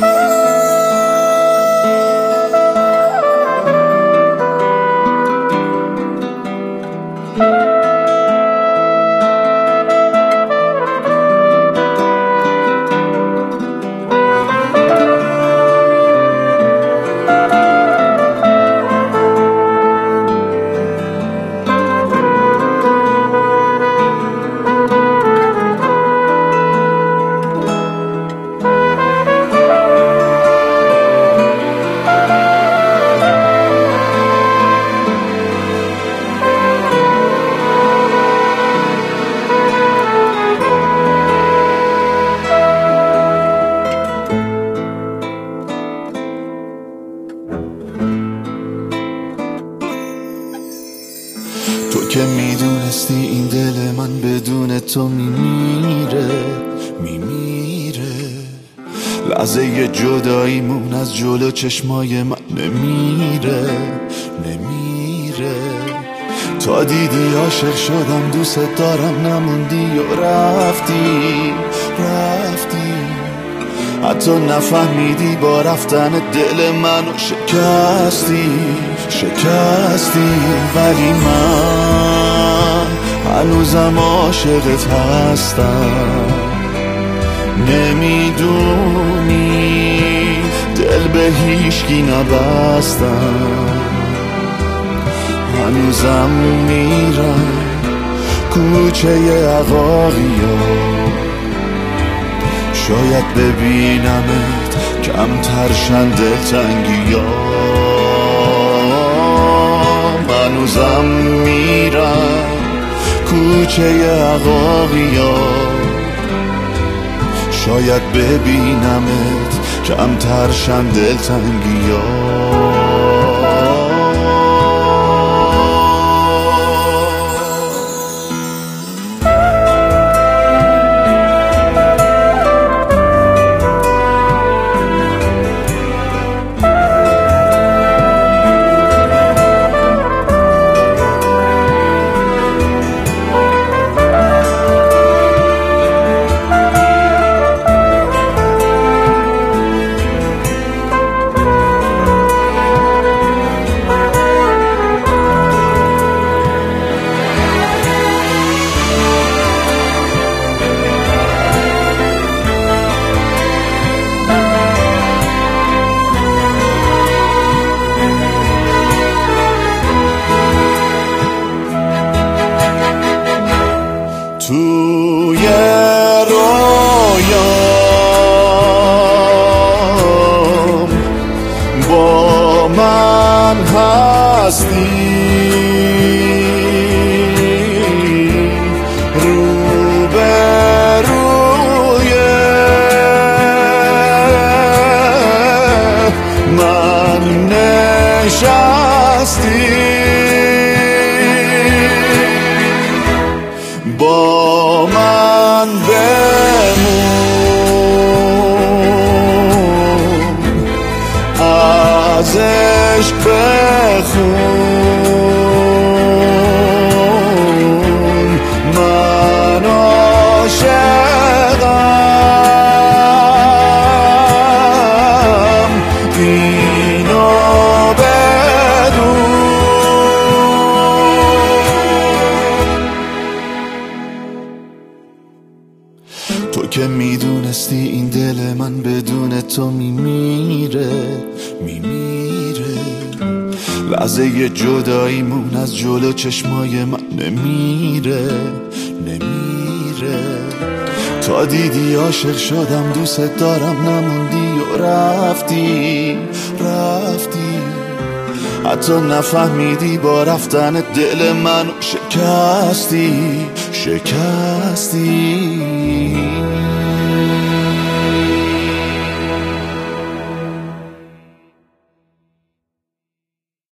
تو که میدونستی این دل من بدون تو میمیره لحظه جداییمون از جلو چشمای من نمیره تا دیدی عاشق شدم دوست دارم نموندی و رفتی حتی نفهمیدی با رفتن دل منو شکستی ولی من هنوزم عاشقت هستم نمیدونی دل به هیچکی نبستم هنوزم میرم کوچه عقاقیا شاید ببینمت کمتر شن دلتنگیام هنوزم میرم کوچه عقاقیا شاید ببینمت کمتر شن دلتنگیام توی رویام با من هستی روبروی من نشستی با من بمون از عشق بخون من عاشقم اینو بدون تو که میدونستی این دل من بدون تو میمیره لحظه جداییمون از جلو چشمای من نمیره تا دیدی عاشق شدم دوست دارم نموندی و رفتی حتی نفهمیدی با رفتن دل منو شکستی